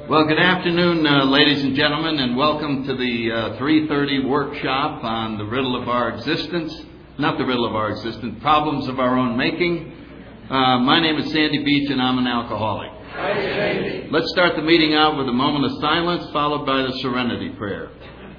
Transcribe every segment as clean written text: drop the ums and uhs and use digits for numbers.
Well, good afternoon, ladies and gentlemen, and welcome to the 3:30 workshop on the riddle of our existence. Not the riddle of our existence, problems of our own making. My name is Sandy Beach, and I'm an alcoholic. Hi, Sandy. Let's start the meeting out with a moment of silence, followed by the serenity prayer.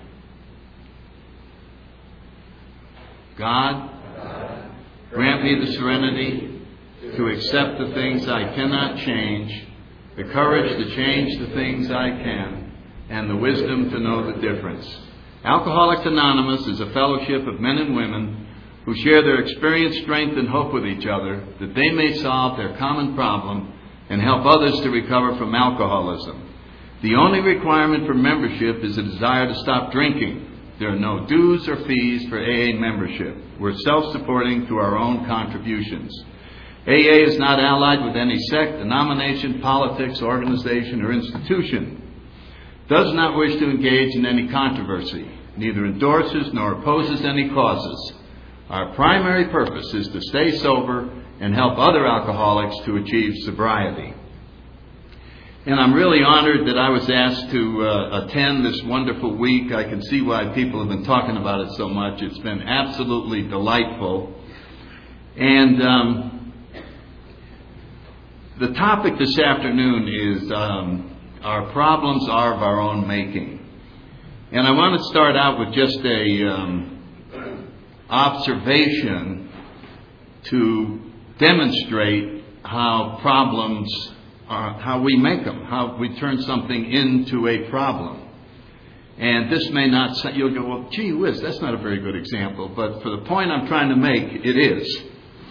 God, grant me the serenity to accept the things I cannot change, the courage to change the things I can, and the wisdom to know the difference. Alcoholics Anonymous is a fellowship of men and women who share their experience, strength, and hope with each other that they may solve their common problem and help others to recover from alcoholism. The only requirement for membership is a desire to stop drinking. There are no dues or fees for AA membership. We're self-supporting through our own contributions. AA is not allied with any sect, denomination, politics, organization, or institution. Does not wish to engage in any controversy. Neither endorses nor opposes any causes. Our primary purpose is to stay sober and help other alcoholics to achieve sobriety. And I'm really honored that I was asked to attend this wonderful week. I can see why people have been talking about it so much. It's been absolutely delightful. And the topic this afternoon is our problems are of our own making. And I want to start out with just a observation to demonstrate how problems are, how we make them, how we turn something into a problem. And this may not, you'll go, well, gee whiz, that's not a very good example. But for the point I'm trying to make, it is.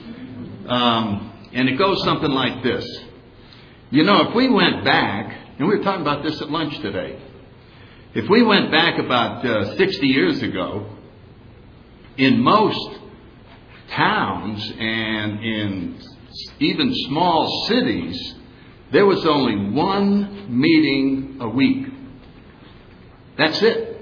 And it goes something like this. You know, if we went back, and we were talking about this at lunch today, if we went back about 60 years ago, in most towns and in even small cities, there was only one meeting a week. That's it.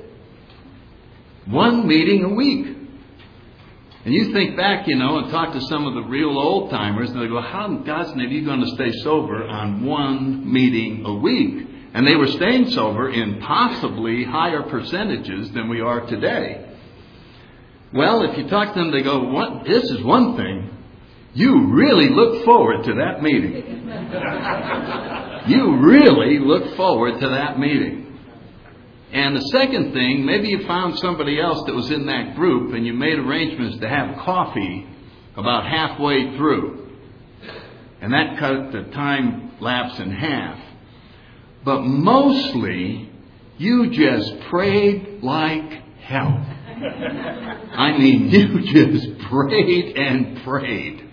One meeting a week. And you think back, and talk to some of the real old-timers, and they go, how in God's name are you going to stay sober on one meeting a week? And they were staying sober in possibly higher percentages than we are today. Well, if you talk to them, they go, this is one thing. You really look forward to that meeting. You really look forward to that meeting. And the second thing, maybe you found somebody else that was in that group and you made arrangements to have coffee about halfway through. And that cut the time lapse in half. But mostly, you just prayed like hell. I mean, you just prayed and prayed.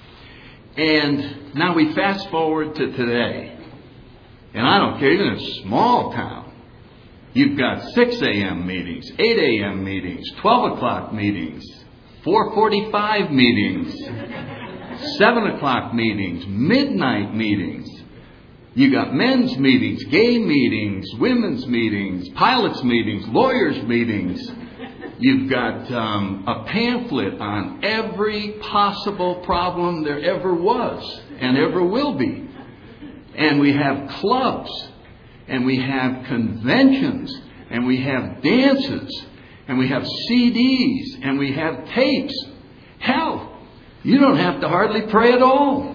And now we fast forward to today. And I don't care, even in a small town, you've got 6 a.m. meetings, 8 a.m. meetings, 12 o'clock meetings, 4:45 meetings, 7 o'clock meetings, midnight meetings. You got men's meetings, gay meetings, women's meetings, pilots meetings, lawyers meetings. You've got a pamphlet on every possible problem there ever was and ever will be. And we have clubs. And we have conventions, and we have dances, and we have CDs, and we have tapes. Hell, you don't have to hardly pray at all.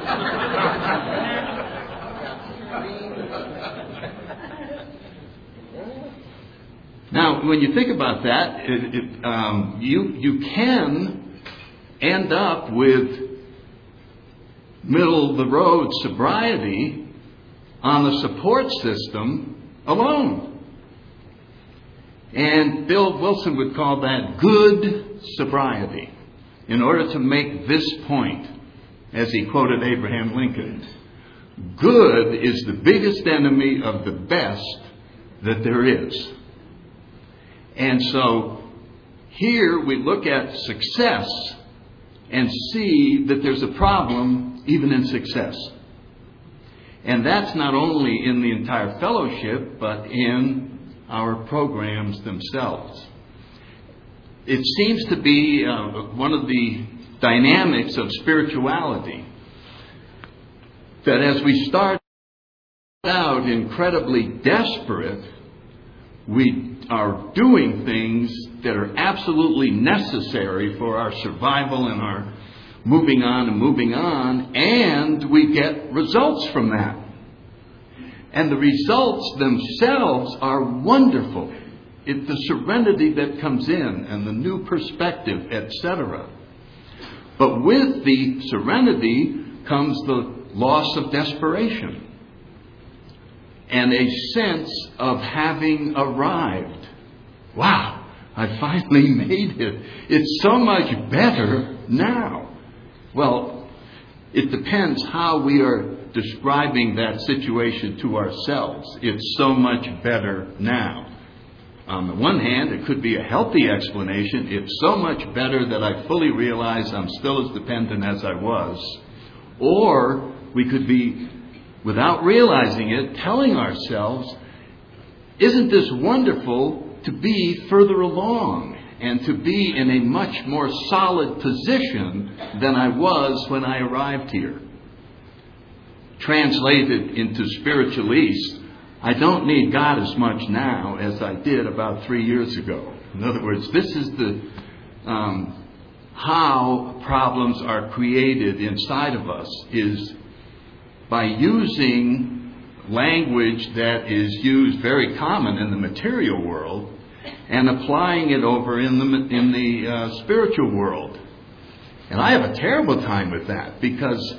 Now, when you think about that, you can end up with middle-of-the-road sobriety on the support system alone. And Bill Wilson would call that good sobriety. In order to make this point, as he quoted Abraham Lincoln, good is the biggest enemy of the best that there is. And so here we look at success and see that there's a problem even in success. And that's not only in the entire fellowship, but in our programs themselves. It seems to be one of the dynamics of spirituality that as we start out incredibly desperate, we are doing things that are absolutely necessary for our survival and our moving on, and we get results from that. And the results themselves are wonderful. It's the serenity that comes in and the new perspective, etc. But with the serenity comes the loss of desperation and a sense of having arrived. Wow, I finally made it. It's so much better now. Well, it depends how we are describing that situation to ourselves. It's so much better now. On the one hand, it could be a healthy explanation. It's so much better that I fully realize I'm still as dependent as I was. Or we could be, without realizing it, telling ourselves, isn't this wonderful to be further along and to be in a much more solid position than I was when I arrived here? Translated into spiritualese, I don't need God as much now as I did about 3 years ago. In other words, this is the how problems are created inside of us, is by using language that is used very common in the material world and applying it over in the spiritual world. And I have a terrible time with that because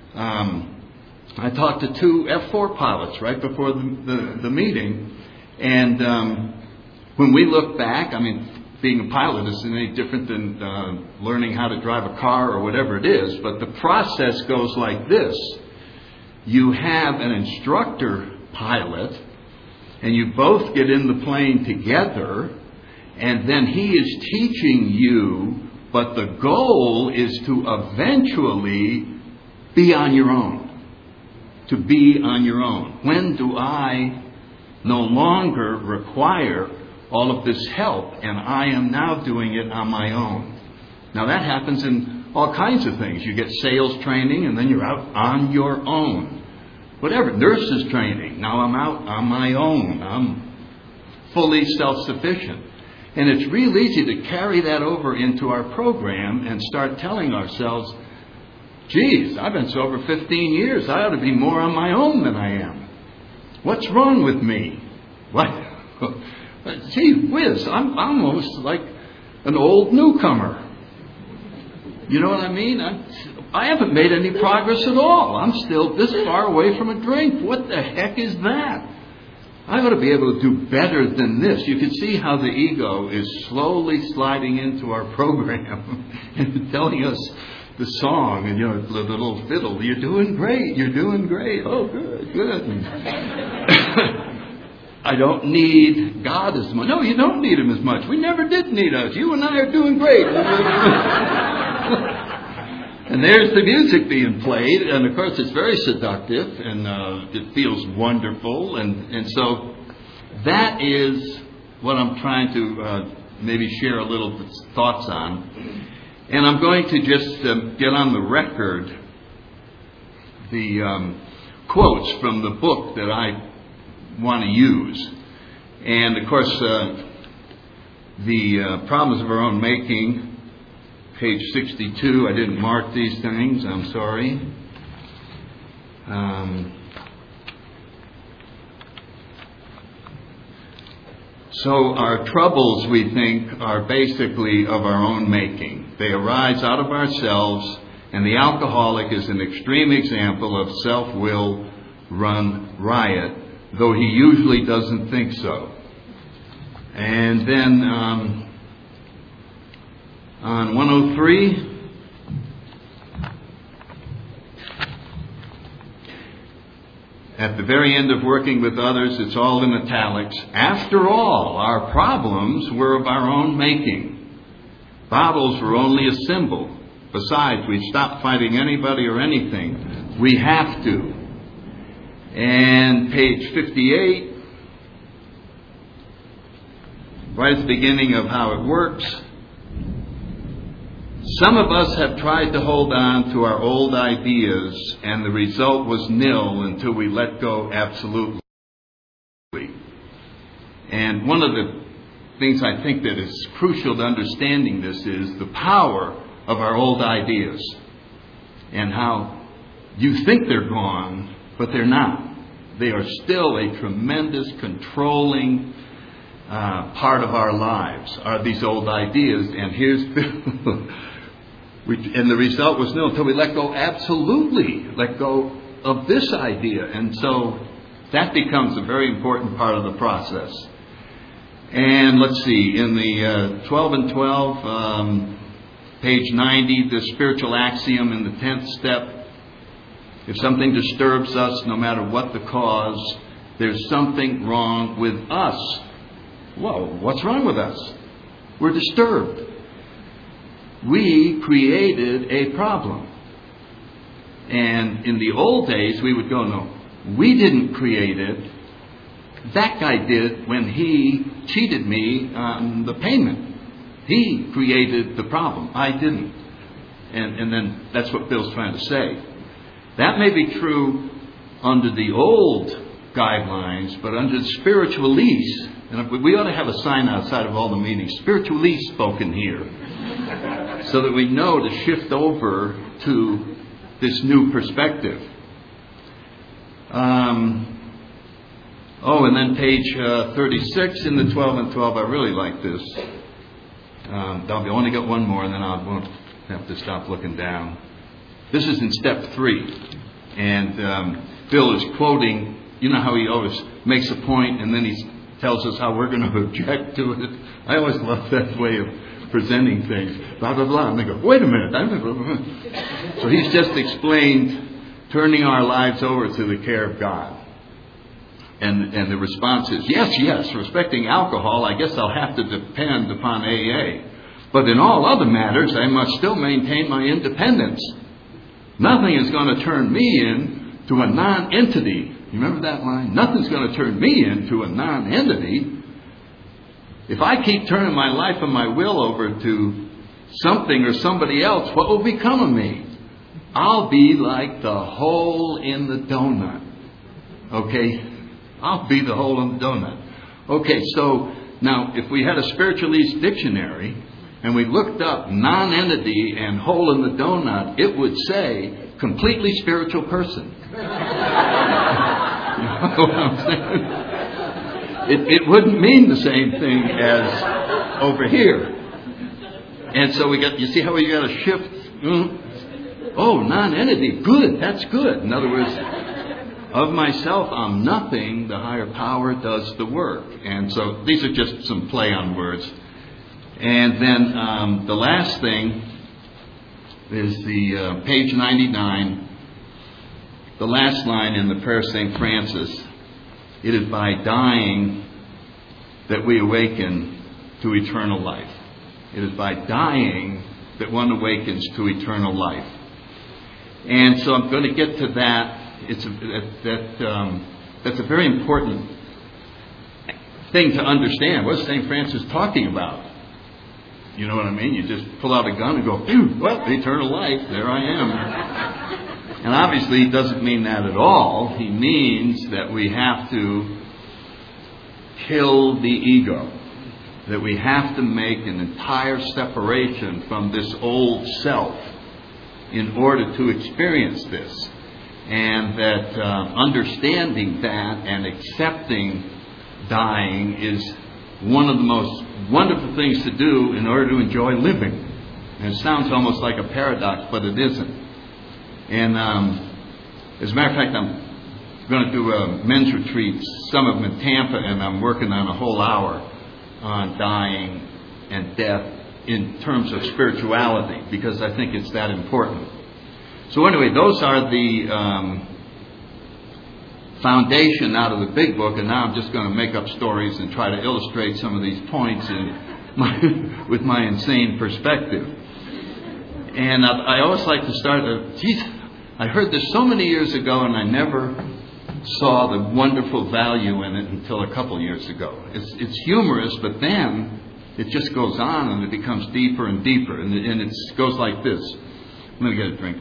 I talked to 2 F-4 pilots right before the meeting, and when we look back, I mean, being a pilot isn't any different than learning how to drive a car or whatever it is, but the process goes like this. You have an instructor pilot, and you both get in the plane together, and then he is teaching you, but the goal is to eventually be on your own. To be on your own. When do I no longer require all of this help, and I am now doing it on my own? Now that happens in all kinds of things. You get sales training, and then you're out on your own. Whatever, nurses training. Now I'm out on my own. I'm fully self-sufficient. And it's real easy to carry that over into our program and start telling ourselves, geez, I've been sober 15 years. I ought to be more on my own than I am. What's wrong with me? What? Gee whiz, I'm almost like an old newcomer. You know what I mean? I haven't made any progress at all. I'm still this far away from a drink. What the heck is that? I ought to be able to do better than this. You can see how the ego is slowly sliding into our program and telling us the song, and the little fiddle, you're doing great, you're doing great. Oh, good. I don't need God as much. No, you don't need Him as much. We never did need us. You and I are doing great. And there's the music being played, and of course it's very seductive, and it feels wonderful, and so that is what I'm trying to maybe share a little thoughts on. And I'm going to just get on the record the quotes from the book that I want to use. And, of course, the Problems of Our Own Making, page 62. I didn't mark these things. I'm sorry. So our troubles, we think, are basically of our own making. They arise out of ourselves, and the alcoholic is an extreme example of self-will run riot, though he usually doesn't think so. And then on 103, at the very end of Working with Others, it's all in italics. After all, our problems were of our own making. Bottles were only a symbol. Besides, we stopped fighting anybody or anything. We have to. And page 58, right at the beginning of how it works, Some of us have tried to hold on to our old ideas, and the result was nil until we let go absolutely. And one of the things I think that is crucial to understanding this is the power of our old ideas and how you think they're gone, but they're not. They are still a tremendous controlling part of our lives, are these old ideas. And here's and the result was nil until we let go of this idea. And so that becomes a very important part of the process. And let's see, in the 12 and 12, page 90, the spiritual axiom in the 10th step, if something disturbs us, no matter what the cause, there's something wrong with us. Whoa, what's wrong with us? We're disturbed. We created a problem. And in the old days, we would go, no, we didn't create it. That guy did when he cheated me on the payment. He created the problem. I didn't. And then that's what Bill's trying to say. That may be true under the old guidelines, but under the spiritualese, and we ought to have a sign outside of all the meetings, spiritualese spoken here, so that we know to shift over to this new perspective. And then page 36 in the 12 and 12, I really like this. I've only got one more, and then I won't have to stop looking down. This is in step 3. And Bill is quoting, you know how he always makes a point and then he tells us how we're going to object to it. I always love that way of presenting things. Blah, blah, blah. And they go, wait a minute. So he's just explained turning our lives over to the care of God. And the response is, yes, respecting alcohol, I guess I'll have to depend upon AA. But in all other matters, I must still maintain my independence. Nothing is going to turn me into a non-entity. You remember that line? Nothing's going to turn me into a non-entity. If I keep turning my life and my will over to something or somebody else, what will become of me? I'll be like the hole in the donut. Okay? I'll be the hole in the donut. Okay, so now if we had a spiritualese dictionary and we looked up non-entity and hole in the donut, it would say completely spiritual person. You know what I'm saying? It wouldn't mean the same thing as over here. And so you see how we got to shift? Oh, non-entity. Good. That's good. In other words, of myself, I'm nothing. The higher power does the work. And so these are just some play on words. And then the last thing is the page 99, the last line in the prayer of St. Francis. It is by dying that we awaken to eternal life. It is by dying that one awakens to eternal life. And so I'm going to get to that. That's a very important thing to understand. What's St. Francis talking about? You know what I mean? You just pull out a gun and go, well, eternal life, there I am. And obviously he doesn't mean that at all. He means that we have to kill the ego. That we have to make an entire separation from this old self in order to experience this. And that understanding that and accepting dying is one of the most wonderful things to do in order to enjoy living. And it sounds almost like a paradox, but it isn't. And as a matter of fact, I'm going to do a men's retreat, some of them in Tampa, and I'm working on a whole hour on dying and death in terms of spirituality, because I think it's that important. So anyway, those are the foundation out of the big book, and now I'm just going to make up stories and try to illustrate some of these points with my insane perspective. And I always like to start, I heard this so many years ago, and I never saw the wonderful value in it until a couple years ago. It's humorous, but then it just goes on and it becomes deeper and deeper. And it goes like this. Let me get a drink.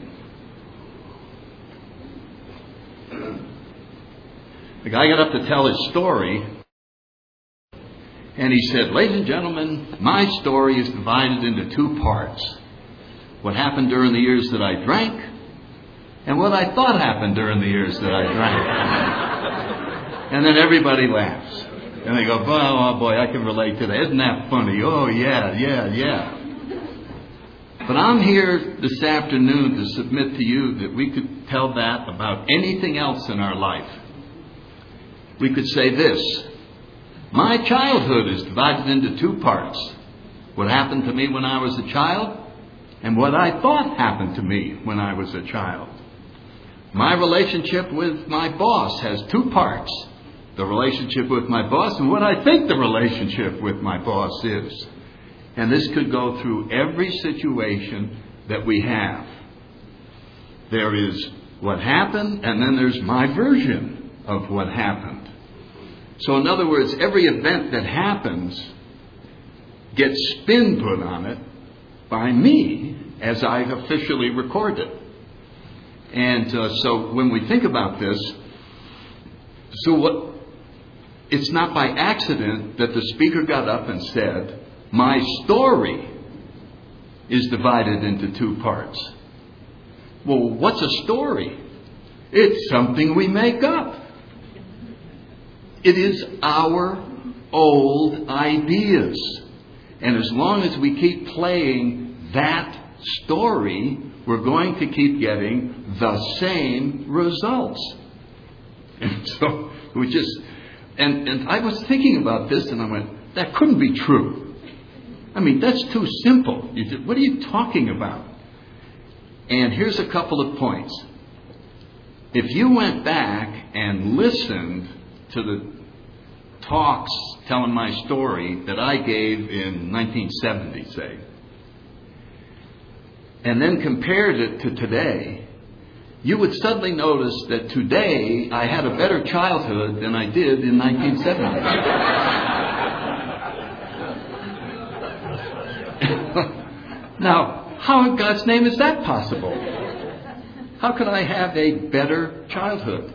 The guy got up to tell his story, and he said, "Ladies and gentlemen, my story is divided into two parts. What happened during the years that I drank, and what I thought happened during the years that I drank." And then everybody laughs. And they go, "Oh boy, I can relate to that. Isn't that funny? Oh, yeah. But I'm here this afternoon to submit to you that we could tell that about anything else in our life. We could say this: my childhood is divided into two parts. What happened to me when I was a child, and what I thought happened to me when I was a child. My relationship with my boss has two parts. The relationship with my boss and what I think the relationship with my boss is." And this could go through every situation that we have. There is what happened, and then there's my version of what happened. So in other words, every event that happens gets spin put on it by me as I officially record it. And so when we think about this, it's not by accident that the speaker got up and said, "My story is divided into two parts." Well, what's a story? It's something we make up. It is our old ideas. And as long as we keep playing that story, we're going to keep getting the same results. And so we just... And I was thinking about this, and I went, that couldn't be true. I mean, that's too simple. What are you talking about? And here's a couple of points. If you went back and listened to the talks telling my story that I gave in 1970, say, and then compared it to today, you would suddenly notice that today I had a better childhood than I did in 1970. Now, how in God's name is that possible? How could I have a better childhood?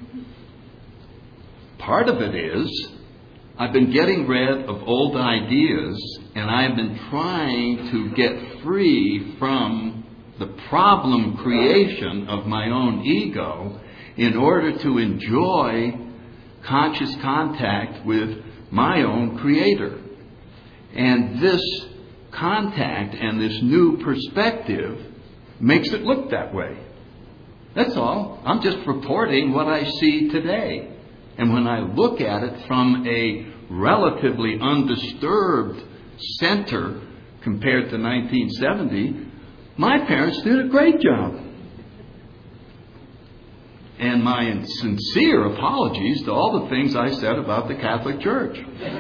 Part of it is I've been getting rid of old ideas, and I've been trying to get free from the problem creation of my own ego in order to enjoy conscious contact with my own Creator. And this contact and this new perspective makes it look that way. That's all. I'm just reporting what I see today. And when I look at it from a relatively undisturbed center compared to 1970, my parents did a great job. And my sincere apologies to all the things I said about the Catholic Church.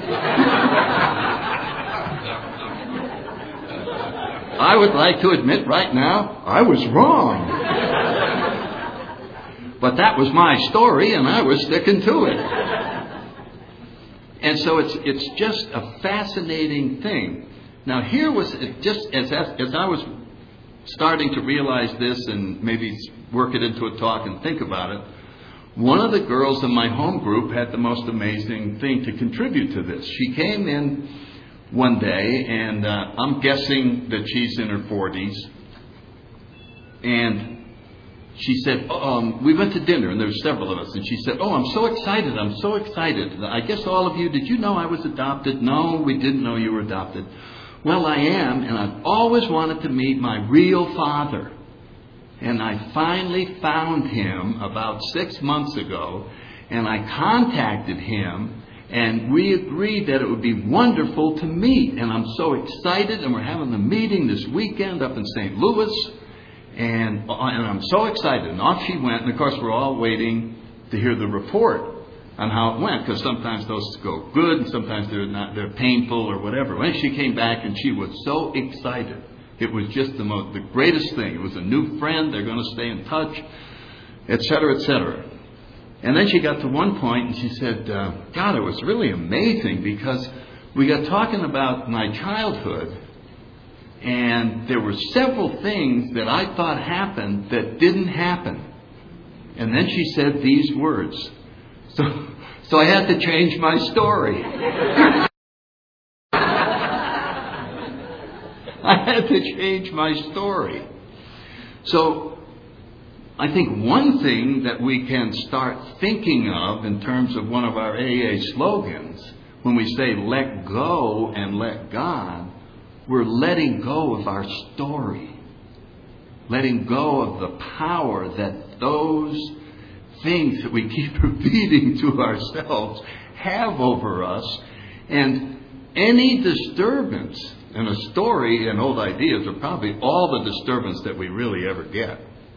I would like to admit right now, I was wrong. But that was my story, and I was sticking to it. And so it's just a fascinating thing. Now here was, just as I was starting to realize this and maybe work it into a talk and think about it, one of the girls in my home group had the most amazing thing to contribute to this. She came in one day, and I'm guessing that she's in her 40s. And she said, we went to dinner, and there were several of us. And she said, "Oh, I'm so excited. I guess all of you, did you know I was adopted?" "No, we didn't know you were adopted." "Well, I am, and I've always wanted to meet my real father. And I finally found him about 6 months ago, and I contacted him, and we agreed that it would be wonderful to meet. And I'm so excited, and we're having the meeting this weekend up in St. Louis, and I'm so excited." And off she went, and of course we're all waiting to hear the report on how it went, because sometimes those go good and sometimes they're painful or whatever. When she came back, and she was so excited. It was just the greatest thing. It was a new friend. They're going to stay in touch, etc., etc. And then she got to one point, and she said, "God, it was really amazing, because we got talking about my childhood, and there were several things that I thought happened that didn't happen. And then she said these words. So I had to change my story. I had to change my story. So I think one thing that we can start thinking of in terms of one of our AA slogans, when we say let go and let God, we're letting go of our story. Letting go of the power that those things that we keep repeating to ourselves have over us. And any disturbance in a story and old ideas are probably all the disturbance that we really ever get,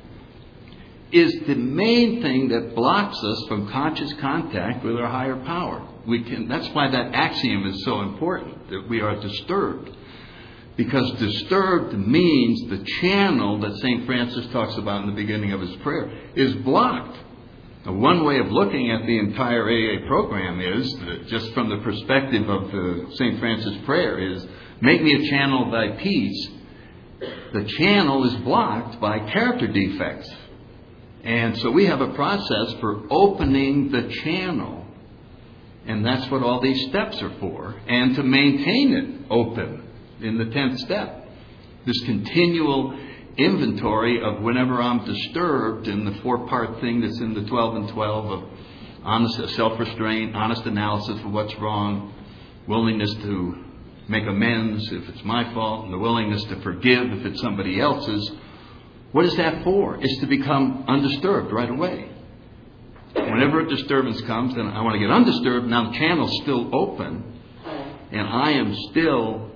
is the main thing that blocks us from conscious contact with our higher power. That's why that axiom is so important, that we are disturbed. Because disturbed means the channel that St. Francis talks about in the beginning of his prayer is blocked. Now, one way of looking at the entire AA program is, that just from the perspective of the St. Francis prayer, is make me a channel of thy peace. The channel is blocked by character defects. And so we have a process for opening the channel. And that's what all these steps are for. And to maintain it open in the 10th step. This continual inventory of whenever I'm disturbed in the 4-part thing that's in the 12 and 12 of honest self-restraint, honest analysis of what's wrong, willingness to make amends if it's my fault, and the willingness to forgive if it's somebody else's. What is that for? It's to become undisturbed right away. Whenever a disturbance comes, then I want to get undisturbed. Now the channel's still open, and I am still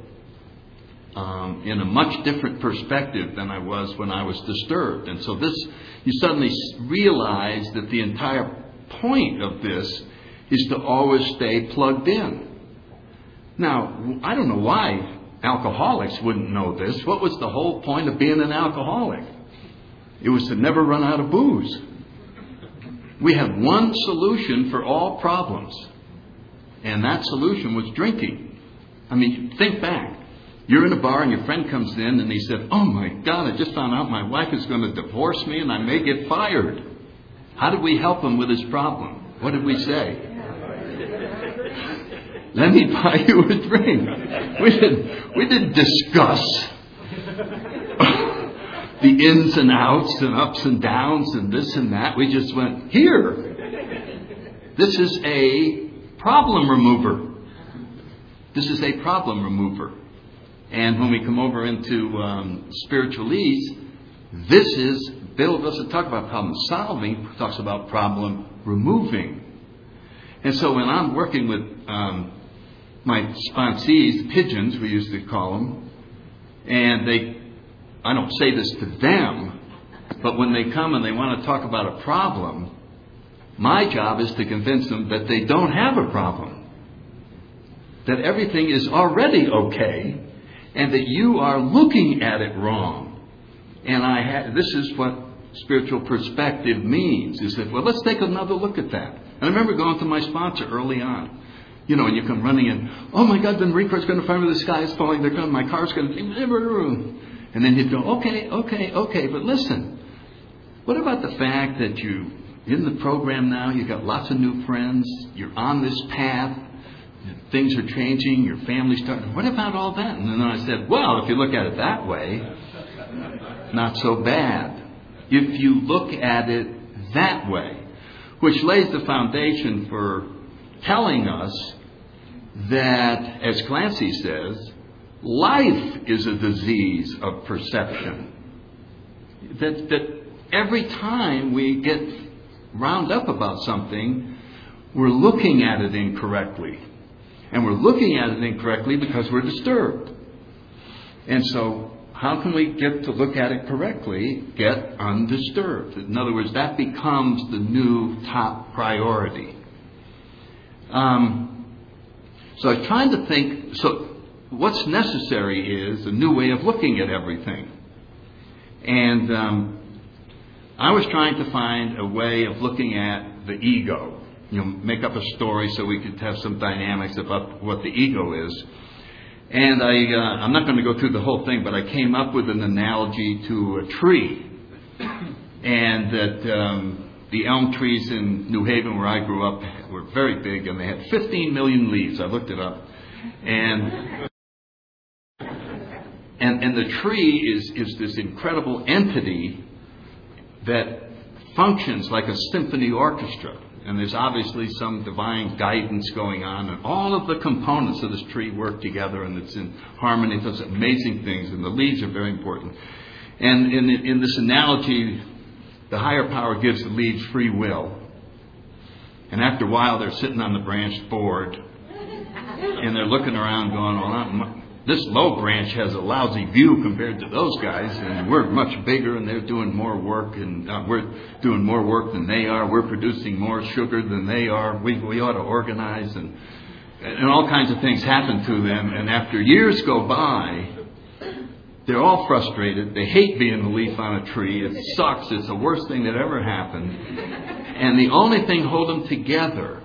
in a much different perspective than I was when I was disturbed. And so this, you suddenly realize that the entire point of this is to always stay plugged in. Now, I don't know why alcoholics wouldn't know this. What was the whole point of being an alcoholic? It was to never run out of booze. We had one solution for all problems, and that solution was drinking. I mean, think back. You're in a bar and your friend comes in and he said, "Oh my God, I just found out my wife is going to divorce me and I may get fired." How did we help him with his problem? What did we say? "Let me buy you a drink." We didn't discuss the ins and outs and ups and downs and this and that. We just went, "Here. This is a problem remover. This is a problem remover." And when we come over into spiritualese, this is, Bill doesn't talk about problem solving, he talks about problem removing. And so when I'm working with my sponsees, pigeons we used to call them, and I don't say this to them, but when they come and they want to talk about a problem, my job is to convince them that they don't have a problem. That everything is already okay, and that you are looking at it wrong. And this is what spiritual perspective means, is that, well, let's take another look at that. And I remember going to my sponsor early on. You know, and you come running in, "Oh my God, the Marine Corps is going to fire me, the sky is falling, my car's going to..." And then he'd go, okay, but listen, what about the fact that you, in the program now, you've got lots of new friends, you're on this path, things are changing, your family's starting, what about all that? And then I said, well, if you look at it that way, not so bad. If you look at it that way, which lays the foundation for telling us that, as Clancy says, life is a disease of perception. That every time we get wound up about something, we're looking at it incorrectly. And we're looking at it incorrectly because we're disturbed. And so, how can we get to look at it correctly? Get undisturbed. In other words, that becomes the new top priority. So I was trying to think, so what's necessary is a new way of looking at everything. And I was trying to find a way of looking at the ego. make up a story so we could have some dynamics about what the ego is. And I'm not going to go through the whole thing, but I came up with an analogy to a tree. And that the elm trees in New Haven, where I grew up, were very big, and they had 15 million leaves. I looked it up. And the tree is this incredible entity that functions like a symphony orchestra. And there's obviously some divine guidance going on. And all of the components of this tree work together, and it's in harmony. It does amazing things. And the leaves are very important. And in this analogy, the higher power gives the leaves free will. And after a while, they're sitting on the branch bored. And they're looking around going, well, this low branch has a lousy view compared to those guys, and we're much bigger, and they're doing more work, and we're doing more work than they are. We're producing more sugar than they are. We ought to organize, and all kinds of things happen to them. And after years go by, they're all frustrated. They hate being a leaf on a tree. It sucks. It's the worst thing that ever happened. And the only thing holding them together,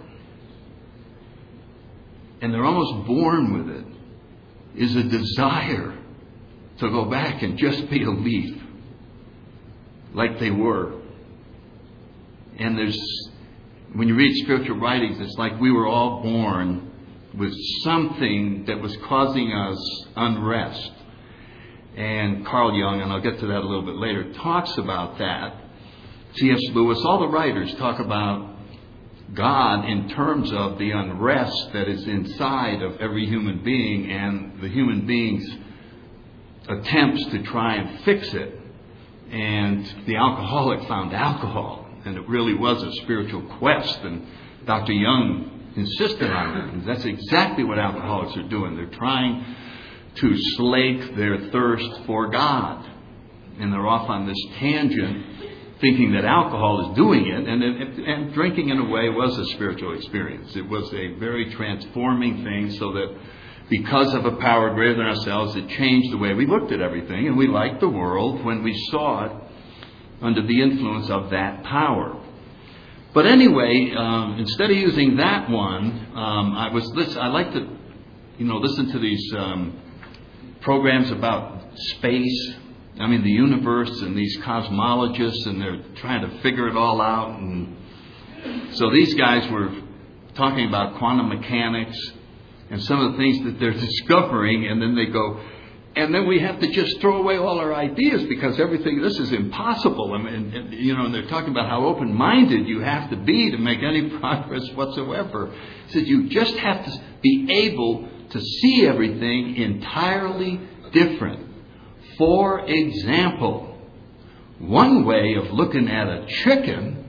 and they're almost born with it, is a desire to go back and just be a leaf like they were. And when you read spiritual writings, it's like we were all born with something that was causing us unrest. And Carl Jung, and I'll get to that a little bit later, talks about that. C.S. Lewis, all the writers talk about God in terms of the unrest that is inside of every human being and the human being's attempts to try and fix it. And the alcoholic found alcohol, and it really was a spiritual quest. And Dr. Jung insisted on it. And that's exactly what alcoholics are doing. They're trying to slake their thirst for God. And they're off on this tangent, thinking that alcohol is doing it, and drinking in a way was a spiritual experience. It was a very transforming thing, so that because of a power greater than ourselves, it changed the way we looked at everything, and we liked the world when we saw it under the influence of that power. But anyway, instead of using that one, I like to, listen to these programs about space. I mean, the universe, and these cosmologists, and they're trying to figure it all out. And so these guys were talking about quantum mechanics and some of the things that they're discovering, and then they go, and then we have to just throw away all our ideas because this is impossible. And they're talking about how open-minded you have to be to make any progress whatsoever. He said you just have to be able to see everything entirely different. For example, one way of looking at a chicken,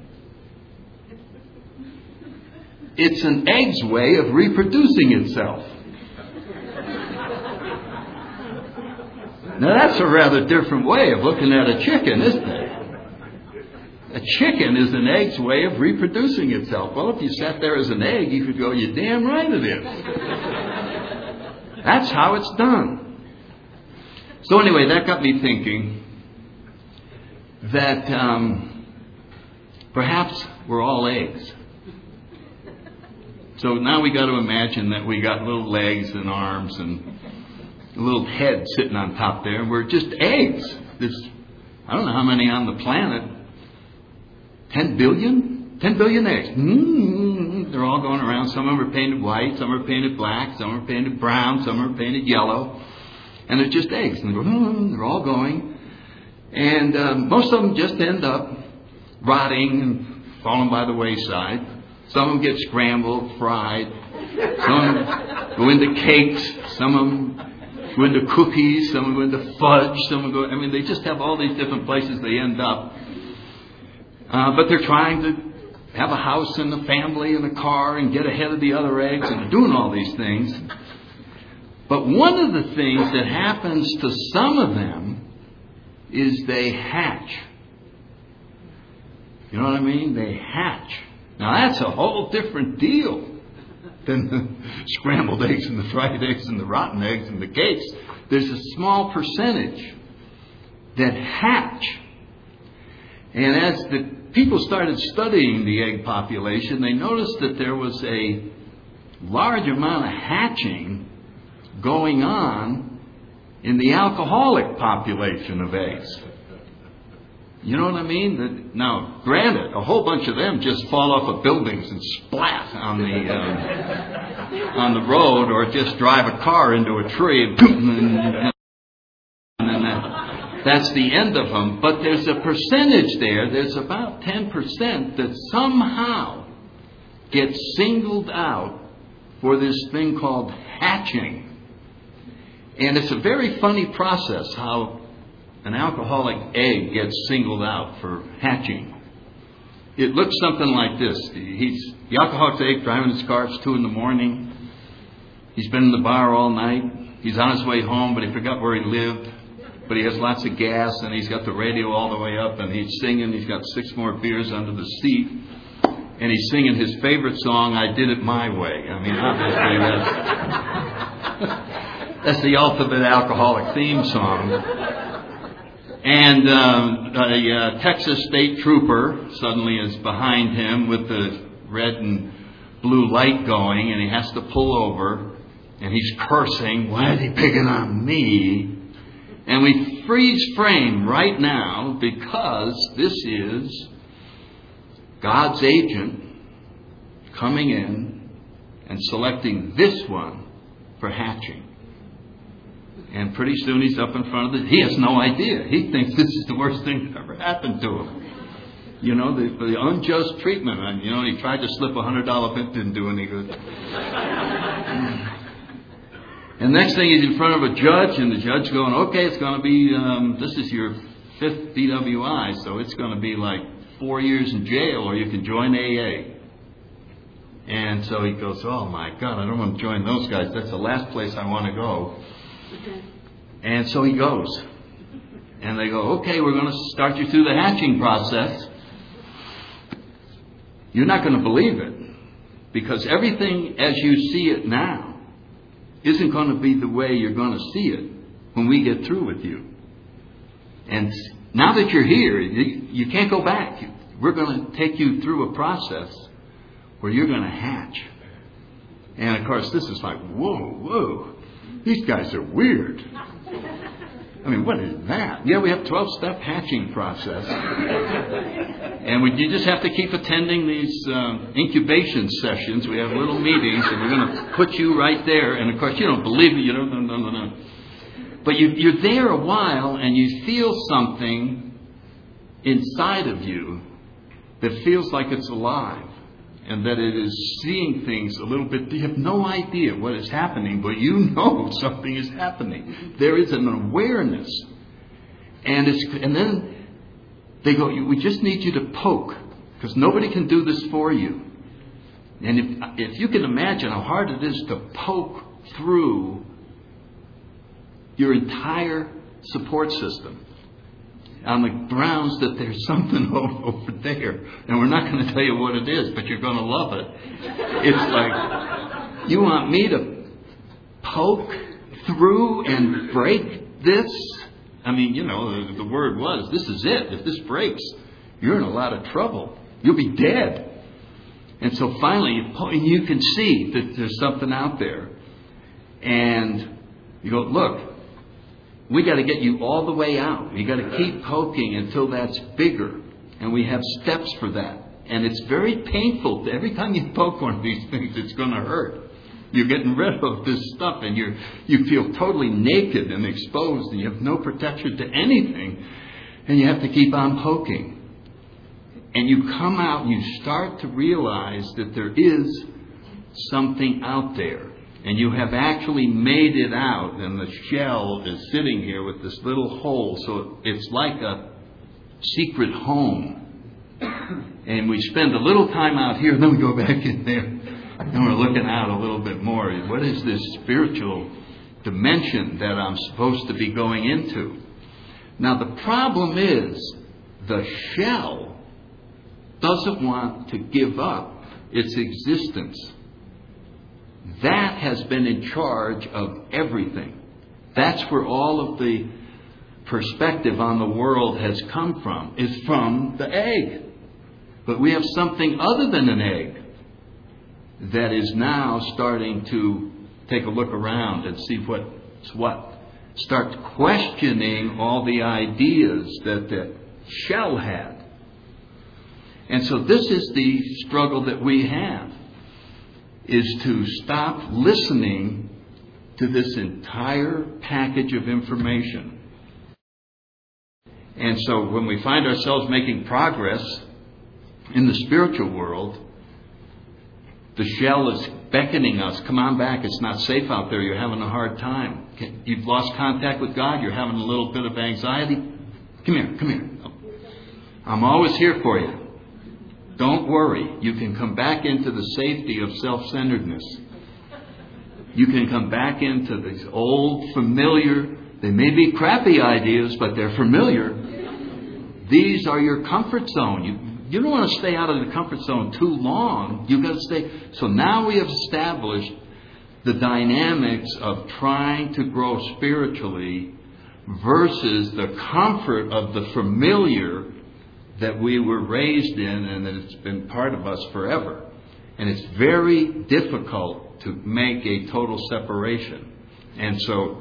it's an egg's way of reproducing itself. Now that's a rather different way of looking at a chicken, isn't it? A chicken is an egg's way of reproducing itself. Well, if you sat there as an egg, you could go, you're damn right it is. That's how it's done. So anyway, that got me thinking that perhaps we're all eggs. So now we got to imagine that we got little legs and arms and a little head sitting on top there, and we're just eggs. I don't know how many on the planet. 10 billion? 10 billion eggs. They're all going around. Some of them are painted white, some are painted black, some are painted brown, some are painted yellow. And they're just eggs. And they're all going. And most of them just end up rotting and falling by the wayside. Some of them get scrambled, fried. Some of them go into cakes. Some of them go into cookies. Some of them go into fudge. Some of them they just have all these different places they end up. But they're trying to have a house and a family and a car and get ahead of the other eggs, and they're doing all these things. But one of the things that happens to some of them is they hatch. You know what I mean? They hatch. Now that's a whole different deal than the scrambled eggs and the fried eggs and the rotten eggs and the cakes. There's a small percentage that hatch. And as the people started studying the egg population, they noticed that there was a large amount of hatching going on in the alcoholic population of eggs. You know what I mean? Now, granted, a whole bunch of them just fall off of buildings and splat on the road, or just drive a car into a tree and that's the end of them. But there's a percentage there. There's about 10% that somehow gets singled out for this thing called hatching. And it's a very funny process how an alcoholic egg gets singled out for hatching. It looks something like this. The alcoholic's egg driving his car. It's 2 a.m. He's been in the bar all night. He's on his way home, but he forgot where he lived. But he has lots of gas, and he's got the radio all the way up, and he's singing. He's got 6 more beers under the seat. And he's singing his favorite song, I Did It My Way. I mean, obviously that's the ultimate alcoholic theme song. And a Texas state trooper suddenly is behind him with the red and blue light going, and he has to pull over, and he's cursing, why is he picking on me? And we freeze frame right now because this is God's agent coming in and selecting this one for hatching. And pretty soon he's up in front of he has no idea. He thinks this is the worst thing that ever happened to him. You know, the unjust treatment. And, you know, he tried to slip a $100 bill, didn't do any good. And next thing he's in front of a judge, and the judge going, okay, it's going to be, this is your 5th DWI, so it's going to be like 4 years in jail, or you can join AA. And so he goes, oh my God, I don't want to join those guys. That's the last place I want to go. And so he goes. And they go, okay, we're going to start you through the hatching process. You're not going to believe it. Because everything as you see it now isn't going to be the way you're going to see it when we get through with you. And now that you're here, you can't go back. We're going to take you through a process where you're going to hatch. And of course, this is like, whoa. These guys are weird. I mean, what is that? Yeah, we have 12-step hatching process. And you just have to keep attending these incubation sessions. We have little meetings, and we're going to put you right there. And, of course, you don't believe it. You don't. No. But you're there a while, and you feel something inside of you that feels like it's alive. And that it is seeing things a little bit. You have no idea what is happening, but you know something is happening. There is an awareness. And then they go, we just need you to poke, because nobody can do this for you. And if you can imagine how hard it is to poke through your entire support system, on the grounds that there's something over there. And we're not going to tell you what it is, but you're going to love it. It's like, you want me to poke through and break this? I mean, you know, the word was, this is it. If this breaks, you're in a lot of trouble. You'll be dead. And so finally, you can see that there's something out there. And you go, look, we got to get you all the way out. You got to keep poking until that's bigger. And we have steps for that. And it's very painful. Every time you poke one of these things, it's going to hurt. You're getting rid of this stuff, and you feel totally naked and exposed, and you have no protection to anything. And you have to keep on poking. And you come out and you start to realize that there is something out there. And you have actually made it out, and the shell is sitting here with this little hole. So it's like a secret home. And we spend a little time out here, and then we go back in there. And we're looking out a little bit more. What is this spiritual dimension that I'm supposed to be going into? Now, the problem is the shell doesn't want to give up its existence. That has been in charge of everything. That's where all of the perspective on the world has come from, is from the egg. But we have something other than an egg that is now starting to take a look around and see what's what. Start questioning all the ideas that the shell had. And so this is the struggle that we have, is to stop listening to this entire package of information. And so when we find ourselves making progress in the spiritual world, the shell is beckoning us, come on back, it's not safe out there, you're having a hard time. You've lost contact with God, you're having a little bit of anxiety. Come here. I'm always here for you. Don't worry, you can come back into the safety of self-centeredness. You can come back into these old, familiar, they may be crappy ideas, but they're familiar. These are your comfort zone. You don't want to stay out of the comfort zone too long. You've got to stay. So now we have established the dynamics of trying to grow spiritually versus the comfort of the familiar that we were raised in and that it's been part of us forever. And it's very difficult to make a total separation. And so,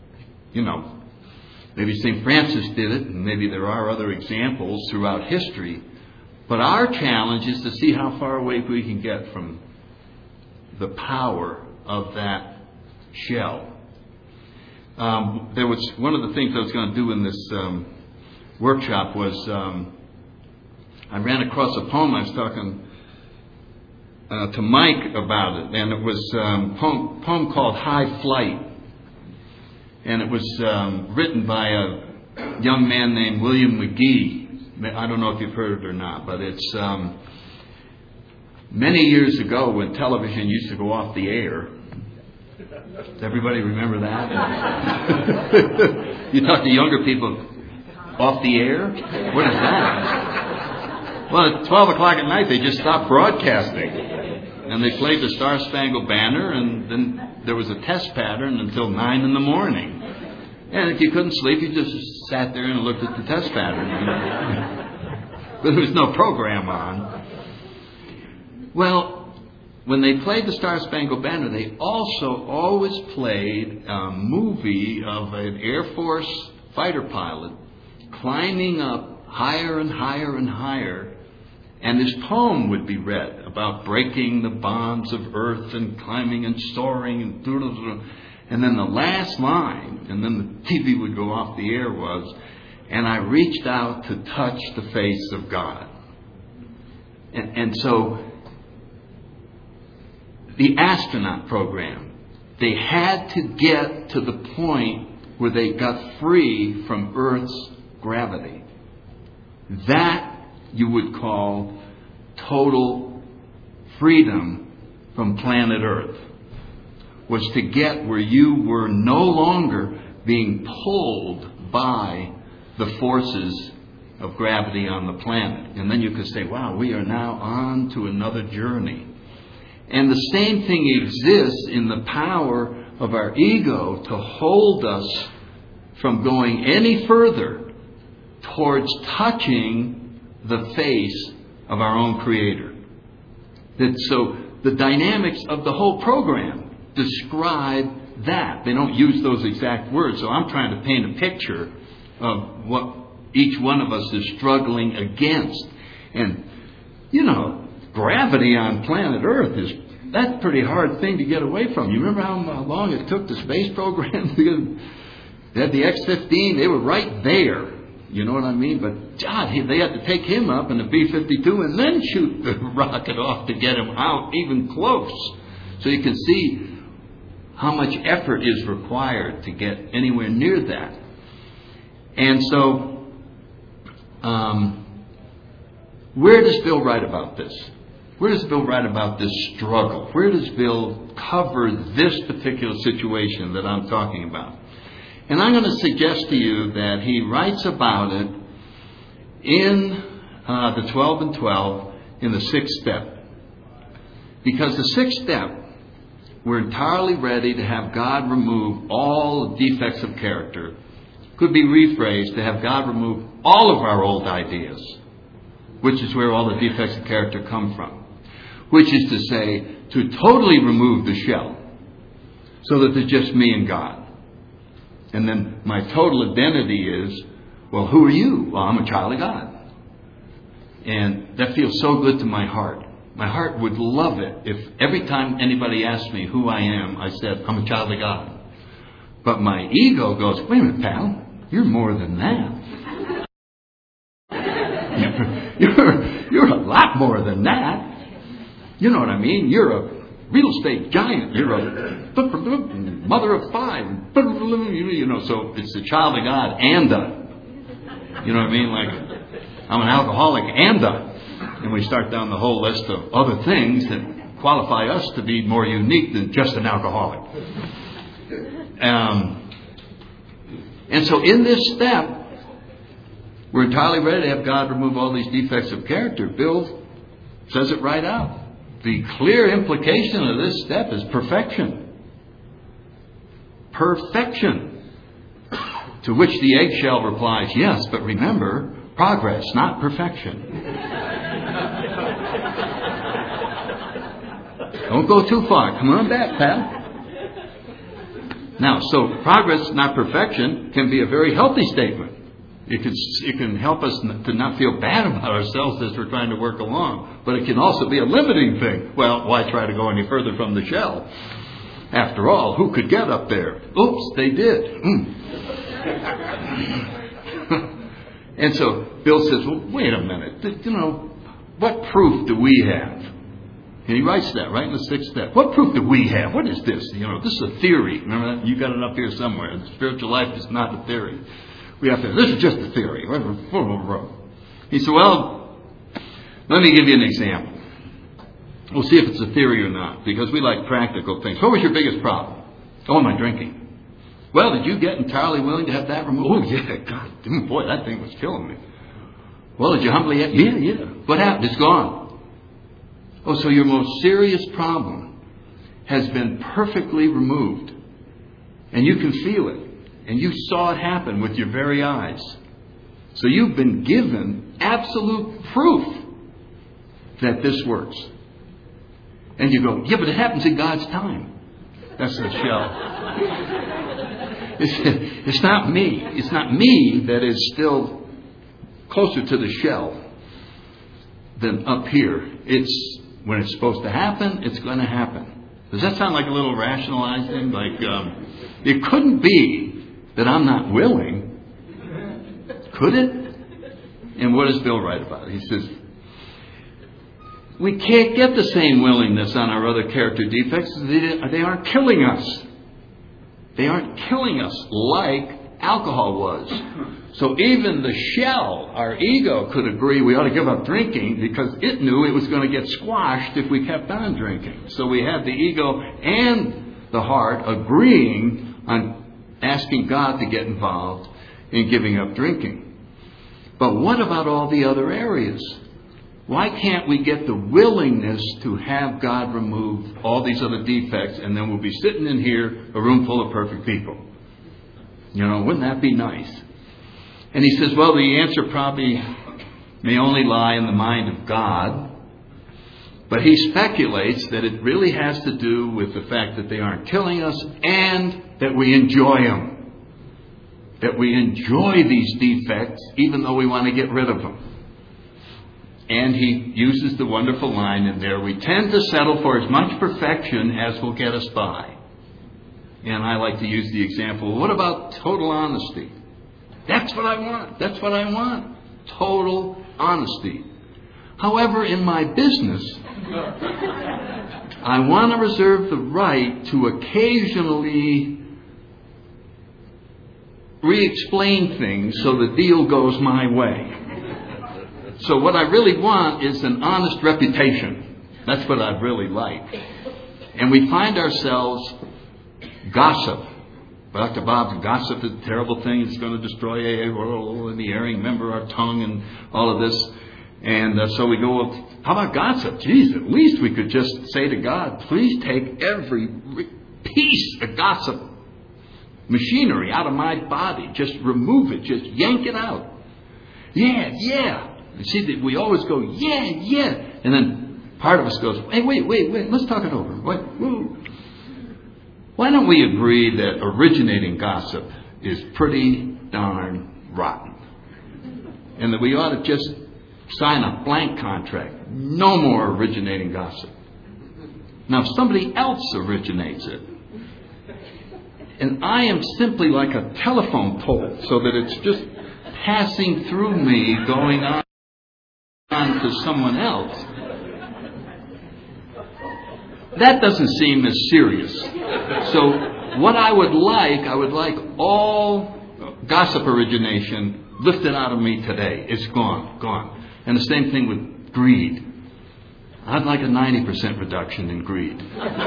maybe St. Francis did it, and maybe there are other examples throughout history. But our challenge is to see how far away we can get from the power of that shell. There was one of the things I was going to do in this workshop was I ran across a poem. I was talking to Mike about it, and it was a poem called High Flight. And it was written by a young man named William McGee. I don't know if you've heard it or not, but it's many years ago when television used to go off the air. Does everybody remember that? You talk to younger people, off the air? What is that? Well, at 12 o'clock at night, they just stopped broadcasting. And they played the Star Spangled Banner, and then there was a test pattern until 9 in the morning. And if you couldn't sleep, you just sat there and looked at the test pattern. But there was no program on. Well, when they played the Star Spangled Banner, they also always played a movie of an Air Force fighter pilot climbing up higher and higher and higher. And this poem would be read about breaking the bonds of earth and climbing and soaring and then the last line, and then the TV would go off the air, was, and I reached out to touch the face of God. And so the astronaut program, they had to get to the point where they got free from Earth's gravity. That you would call total freedom from planet Earth. Was to get where you were no longer being pulled by the forces of gravity on the planet. And then you could say, wow, we are now on to another journey. And the same thing exists in the power of our ego to hold us from going any further towards touching the face of our own Creator. So the dynamics of the whole program describe that. They don't use those exact words. So I'm trying to paint a picture of what each one of us is struggling against. And, gravity on planet Earth that's a pretty hard thing to get away from. You remember how long it took the space program? They had the X-15. They were right there. You know what I mean? But, God, they had to take him up in the B-52 and then shoot the rocket off to get him out even close. So you can see how much effort is required to get anywhere near that. And so, where does Bill write about this? Where does Bill write about this struggle? Where does Bill cover this particular situation that I'm talking about? And I'm going to suggest to you that he writes about it in the 12 and 12 in the 6th step. Because the 6th step, we're entirely ready to have God remove all defects of character. Could be rephrased to have God remove all of our old ideas. which is where all the defects of character come from. Which is to say, to totally remove the shell so that there's just me and God. And then my total identity is, well, who are you? Well, I'm a child of God. And that feels so good to my heart. My heart would love it if every time anybody asked me who I am, I said, I'm a child of God. But my ego goes, wait a minute, pal, you're more than that. You're a lot more than that. You know what I mean? You're a real estate giant. You're a mother of 5. You know, so it's the child of God and you know what I mean? Like, I'm an alcoholic and we start down the whole list of other things that qualify us to be more unique than just an alcoholic. And so in this step, we're entirely ready to have God remove all these defects of character. Bill says it right out. The clear implication of this step is perfection. Perfection. To which the eggshell replies, yes, but remember, progress, not perfection. Don't go too far. Come on back, pal. Now, so progress, not perfection, can be a very healthy statement. It can help us to not feel bad about ourselves as we're trying to work along. But it can also be a limiting thing. Well, why try to go any further from the shell? After all, who could get up there? Oops, they did. And so Bill says, well, wait a minute. You know, what proof do we have? And he writes that right in the 6th step. What proof do we have? What is this? You know, this is a theory. Remember that? You got it up here somewhere. The spiritual life is not a theory. We have to, this is just a theory. He said, well, let me give you an example. We'll see if it's a theory or not, because we like practical things. What was your biggest problem? Oh, my drinking. Well, did you get entirely willing to have that removed? Oh, yeah, God, boy, that thing was killing me. Well, did you humbly? Yeah. What happened? It's gone. Oh, so your most serious problem has been perfectly removed. And you can feel it. And you saw it happen with your very eyes. So you've been given absolute proof that this works. And you go, yeah, but it happens in God's time. That's the shell. It's not me. It's not me that is still closer to the shell than up here. It's when it's supposed to happen, it's going to happen. Does that sound like a little rationalizing? Like, it couldn't be that I'm not willing. Could it? And what does Bill write about it? He says, we can't get the same willingness on our other character defects. They aren't killing us. They aren't killing us like alcohol was. So even the shell, our ego, could agree we ought to give up drinking because it knew it was going to get squashed if we kept on drinking. So we had the ego and the heart agreeing on asking God to get involved in giving up drinking. But what about all the other areas? Why can't we get the willingness to have God remove all these other defects, and then we'll be sitting in here, a room full of perfect people? You know, wouldn't that be nice? And he says, well, the answer probably may only lie in the mind of God. But he speculates that it really has to do with the fact that they aren't killing us and that we enjoy them. That we enjoy these defects even though we want to get rid of them. And he uses the wonderful line in there, we tend to settle for as much perfection as will get us by. And I like to use the example, what about total honesty? That's what I want. That's what I want. Total honesty. However, in my business, I want to reserve the right to occasionally re-explain things so the deal goes my way. So what I really want is an honest reputation. That's what I'd really like. And we find ourselves gossip. Dr. Bob's gossip is a terrible thing. It's going to destroy AA, the erring member, our tongue, and all of this. And so we go, well, how about gossip? Geez, at least we could just say to God, please take every piece of gossip machinery out of my body. Just remove it. Just yank it out. Yeah. You see, that we always go, yeah, yeah. And then part of us goes, hey, wait, let's talk it over. Why don't we agree that originating gossip is pretty darn rotten? And that we ought to just sign a blank contract. No more originating gossip. Now, if somebody else originates it, and I am simply like a telephone pole, so that it's just passing through me, going on to someone else, that doesn't seem as serious. So what I would like all gossip origination lifted out of me today. It's gone. And the same thing with greed. I'd like a 90% reduction in greed.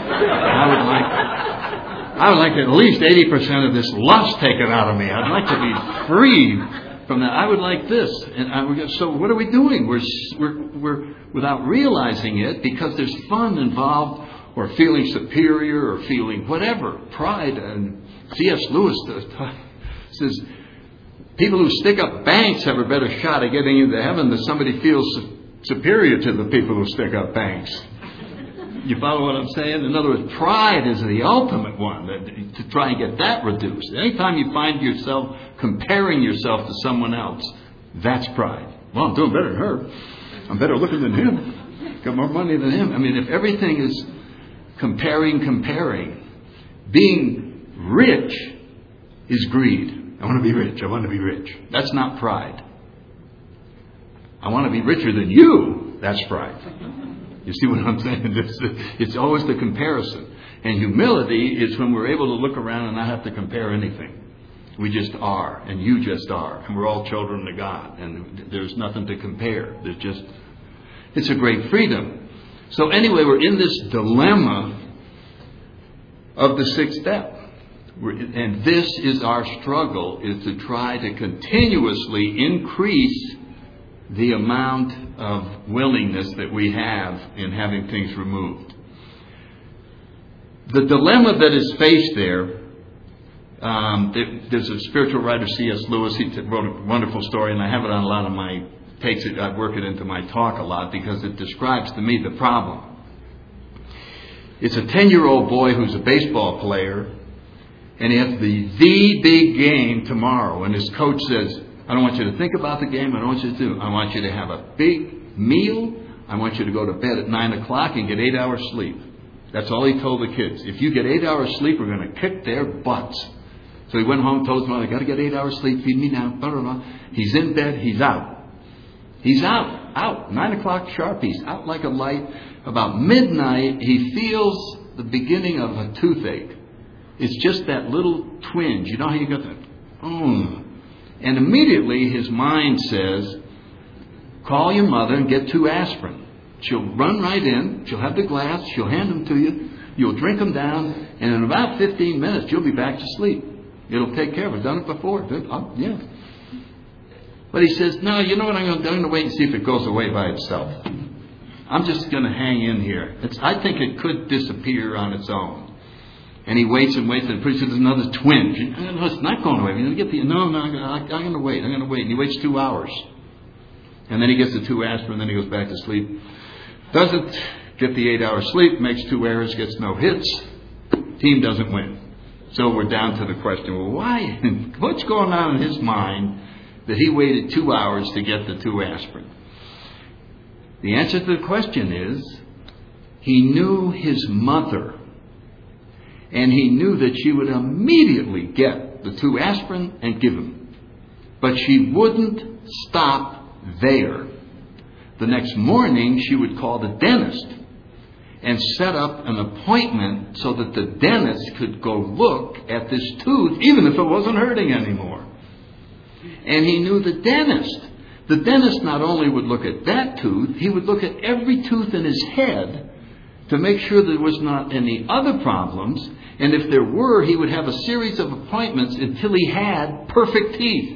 I would like at least 80% of this lust taken out of me. I'd like to be free from that. I would like this. So what are we doing? We're without realizing it, because there's fun involved, or feeling superior, or feeling whatever, pride. And C.S. Lewis says people who stick up banks have a better shot at getting into heaven than somebody feels superior to the people who stick up banks. You follow what I'm saying? In other words, pride is the ultimate one, to try and get that reduced. Anytime you find yourself comparing yourself to someone else, that's pride. Well, I'm doing better than her. I'm better looking than him. Got more money than him. I mean, if everything is comparing, being rich is greed. I want to be rich. That's not pride. I want to be richer than you. That's pride. You see what I'm saying? It's always the comparison. And humility is when we're able to look around and not have to compare anything. We just are, and you just are, and we're all children of God, and there's nothing to compare. It's a great freedom. So anyway, we're in this dilemma of the sixth step. And this is our struggle, is to try to continuously increase the amount of willingness that we have in having things removed. The dilemma that is faced there, there's a spiritual writer, C.S. Lewis. He wrote a wonderful story, and I have it on a lot of my takes. I work it into my talk a lot because it describes to me the problem. It's a 10-year-old boy who's a baseball player, and he has the big game tomorrow, and his coach says, I don't want you to think about the game. I don't want you to do. I want you to have a big meal. I want you to go to bed at 9 o'clock and get 8 hours sleep. That's all he told the kids. If you get 8 hours sleep, we're going to kick their butts. So he went home, told his mother, I got to get 8 hours sleep. Feed me now. Blah, blah, blah. He's in bed. He's out. He's out. 9 o'clock sharp. He's out like a light. About midnight, he feels the beginning of a toothache. It's just that little twinge. You know how you got that? And immediately his mind says, call your mother and get 2 aspirin. She'll run right in. She'll have the glass. She'll hand them to you. You'll drink them down. And in about 15 minutes, you'll be back to sleep. It'll take care of it. I've done it before. Yeah. But he says, no, you know what I'm going to wait and see if it goes away by itself. I'm just going to hang in here. I think it could disappear on its own. And he waits and waits, and pretty soon there's another twinge. No, it's not going away. I'm going to wait. And he waits 2 hours. And then he gets the 2 aspirin, and then he goes back to sleep. Doesn't get the 8 hours sleep, makes 2 errors, gets no hits. Team doesn't win. So we're down to the question, well, why? What's going on in his mind that he waited 2 hours to get the 2 aspirin? The answer to the question is, he knew his mother. And he knew that she would immediately get the 2 aspirin and give him. But she wouldn't stop there. The next morning, she would call the dentist and set up an appointment so that the dentist could go look at this tooth, even if it wasn't hurting anymore. And he knew the dentist. The dentist not only would look at that tooth, he would look at every tooth in his head to make sure there was not any other problems. And if there were, he would have a series of appointments until he had perfect teeth.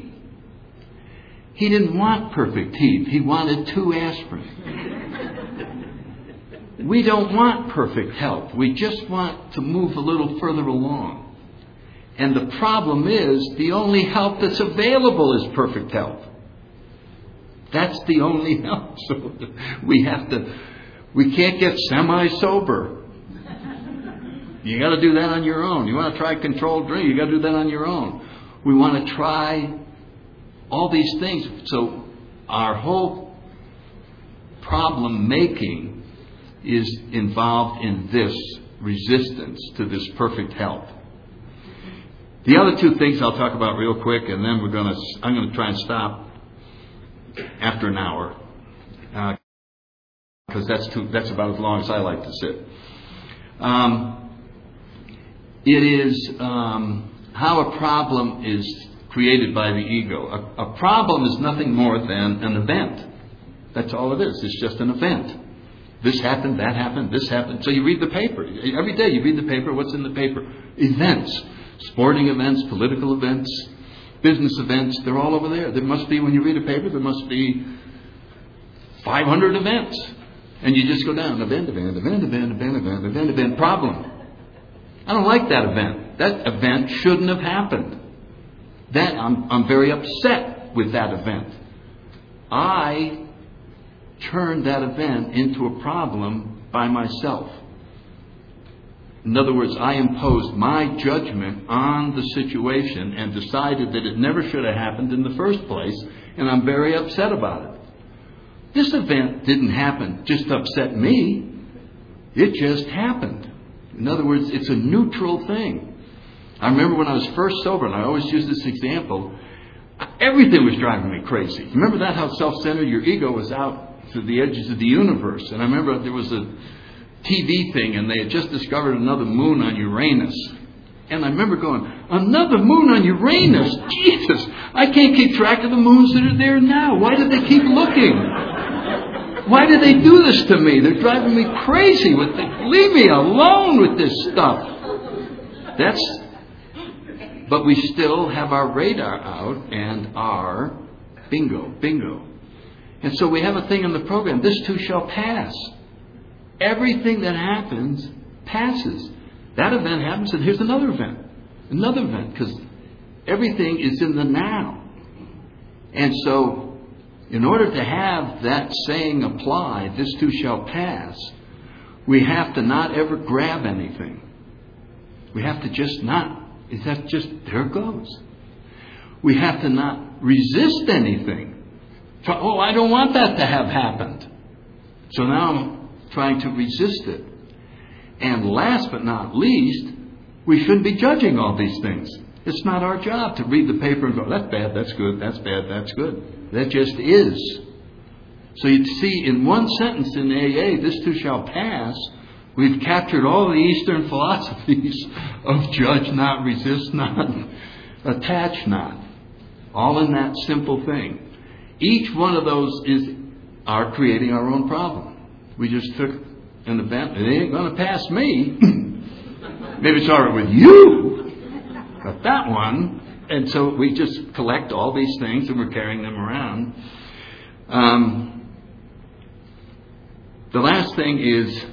He didn't want perfect teeth. He wanted 2 aspirin. We don't want perfect health. We just want to move a little further along. And the problem is, the only health that's available is perfect health. That's the only help. So we can't get semi-sober. You got to do that on your own. You want to try controlled drink, you got to do that on your own. We want to try all these things. So our whole problem making is involved in this resistance to this perfect help. The other two things I'll talk about real quick, and then I'm going to try and stop after an hour, because that's about as long as I like to sit. It is how a problem is created by the ego. A problem is nothing more than an event. That's all it is. It's just an event. This happened, that happened, this happened. So you read the paper. Every day you read the paper. What's in the paper? Events. Sporting events, political events, business events. They're all over there. There must be, when you read a paper, there must be 500 events. And you just go down. Event, problem. I don't like that event. That event shouldn't have happened. I'm very upset with that event. I turned that event into a problem by myself. In other words, I imposed my judgment on the situation and decided that it never should have happened in the first place, and I'm very upset about it. This event didn't happen just to upset me. It just happened. In other words, it's a neutral thing. I remember when I was first sober, and I always use this example, everything was driving me crazy. Remember that, how self-centered your ego was out to the edges of the universe. And I remember there was a TV thing, and they had just discovered another moon on Uranus. And I remember going, another moon on Uranus? Jesus, I can't keep track of the moons that are there now. Why did they keep looking? Why did they do this to me? They're driving me crazy with it. Leave me alone with this stuff. But we still have our radar out and our bingo. And so we have a thing in the program, this too shall pass. Everything that happens passes. That event happens, and here's another event, because everything is in the now. And so, in order to have that saying apply, this too shall pass, we have to not ever grab anything. We have to just not. That's just, there it goes. We have to not resist anything. Oh, I don't want that to have happened. So now I'm trying to resist it. And last but not least, we shouldn't be judging all these things. It's not our job to read the paper and go, that's bad, that's good, that's bad, that's good. That just is. So you see, in one sentence in AA, this too shall pass, we've captured all the Eastern philosophies of judge not, resist not, attach not. All in that simple thing. Each one of those are creating our own problem. We just took an event, it ain't going to pass me. Maybe it's all right with you, but that one. And so we just collect all these things and we're carrying them around. The last thing is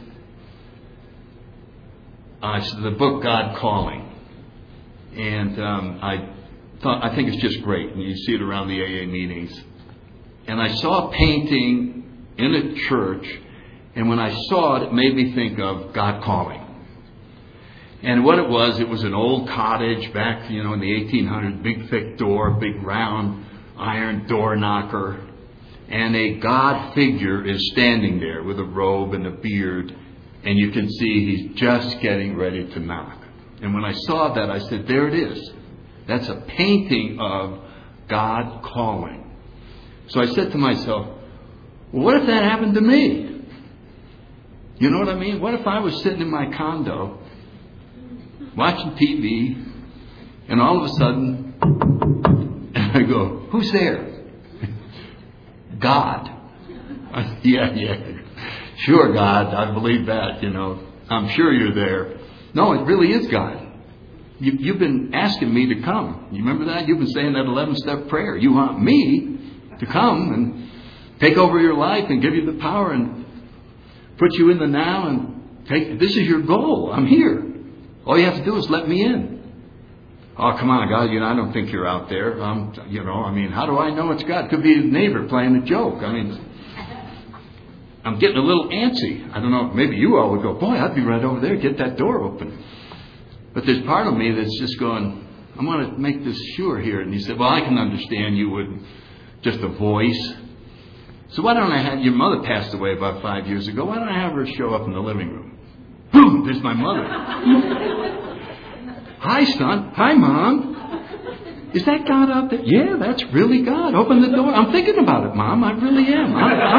the book God Calling. And I think it's just great. And you see it around the AA meetings. And I saw a painting in a church, and when I saw it, it made me think of God Calling. And what it was an old cottage back, in the 1800s, big thick door, big round iron door knocker, and a God figure is standing there with a robe and a beard, and you can see he's just getting ready to knock. And when I saw that, I said, there it is. That's a painting of God Calling. So I said to myself, well, what if that happened to me? You know what I mean? What if I was sitting in my condo, watching TV, and all of a sudden, and I go, who's there? God. Yeah. Sure, God, I believe that, I'm sure you're there. No, it really is God. You've been asking me to come. You remember that? You've been saying that 11-step prayer. You want me to come and take over your life and give you the power and put you in the now and this is your goal. I'm here. All you have to do is let me in. Oh, come on, God, I don't think you're out there. How do I know it's God? Could be a neighbor playing a joke. I'm getting a little antsy. I don't know, maybe you all would go, boy, I'd be right over there, get that door open. But there's part of me that's just going, I want to make this sure here. And he said, well, I can understand you would, just a voice. So why don't I have, your mother passed away about 5 years ago, why don't I have her show up in the living room? Boom, there's my mother. Hi, son. Hi, Mom. Is that God out there? Yeah, that's really God. Open the door. I'm thinking about it, Mom. I really am.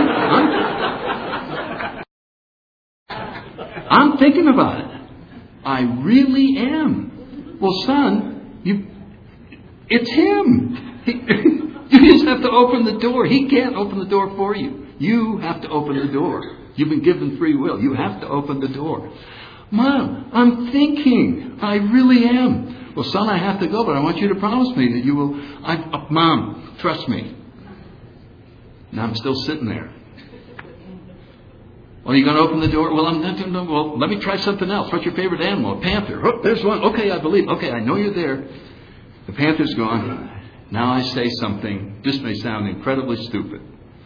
I'm thinking about it. I really am. Well, son, it's Him. You just have to open the door. He can't open the door for you. You have to open the door. You've been given free will. You have to open the door. Mom, I'm thinking. I really am. Well, son, I have to go, but I want you to promise me that you will. Mom, trust me. Now I'm still sitting there. Well, are you going to open the door? Well, I'm not going to. Well, let me try something else. What's your favorite animal? A panther. Oh, there's one. Okay, I believe. Okay, I know you're there. The panther's gone. Now I say something. This may sound incredibly stupid.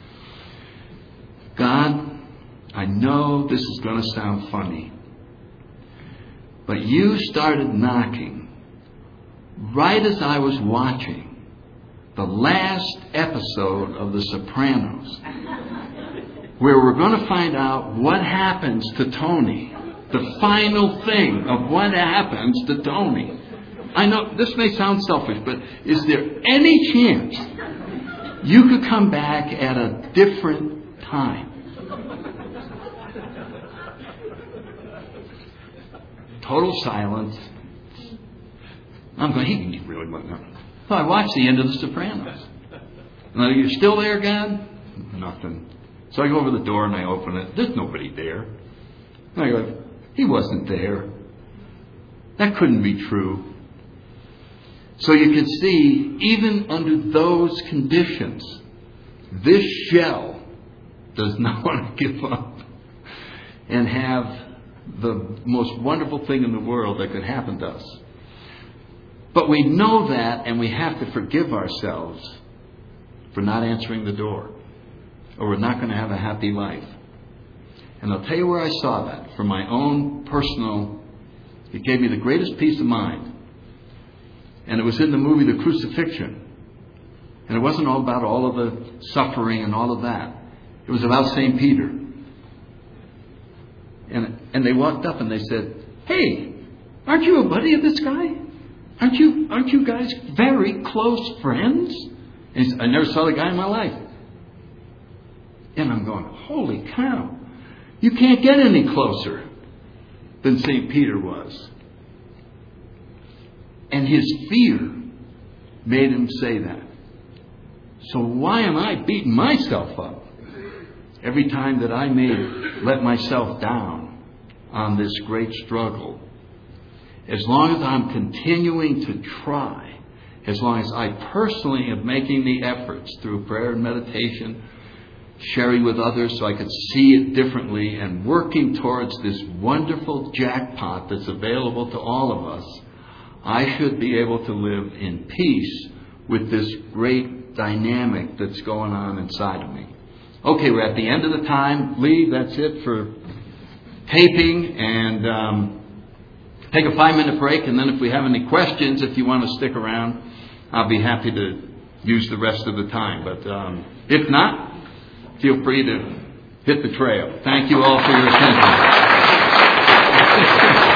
God, I know this is going to sound funny, but you started knocking right as I was watching the last episode of The Sopranos, where we're going to find out what happens to Tony. The final thing of what happens to Tony. I know this may sound selfish, but is there any chance you could come back at a different time? Total silence. I'm going, he really wasn't. So I watched the end of The Sopranos. Now, you're still there, God? Nothing. So I go over the door and I open it. There's nobody there. And I go, he wasn't there. That couldn't be true. So you can see, even under those conditions, this shell does not want to give up and have the most wonderful thing in the world that could happen to us. But we know that, and we have to forgive ourselves for not answering the door, or we're not going to have a happy life. And I'll tell you where I saw that. For my own personal, it gave me the greatest peace of mind. And it was in the movie The Crucifixion. And it wasn't all about all of the suffering and all of that. It was about St. Peter. And they walked up and they said, hey, aren't you a buddy of this guy? Aren't you guys very close friends? And he said, I never saw the guy in my life. And I'm going, holy cow. You can't get any closer than St. Peter was. And his fear made him say that. So why am I beating myself up every time that I may let myself down on this great struggle? As long as I'm continuing to try, as long as I personally am making the efforts through prayer and meditation, sharing with others so I could see it differently, and working towards this wonderful jackpot that's available to all of us, I should be able to live in peace with this great dynamic that's going on inside of me. Okay, we're at the end of the time. Lee, that's it for taping, and take a 5-minute break, and then if we have any questions, if you want to stick around, I'll be happy to use the rest of the time. But if not, feel free to hit the trail. Thank you all for your attention.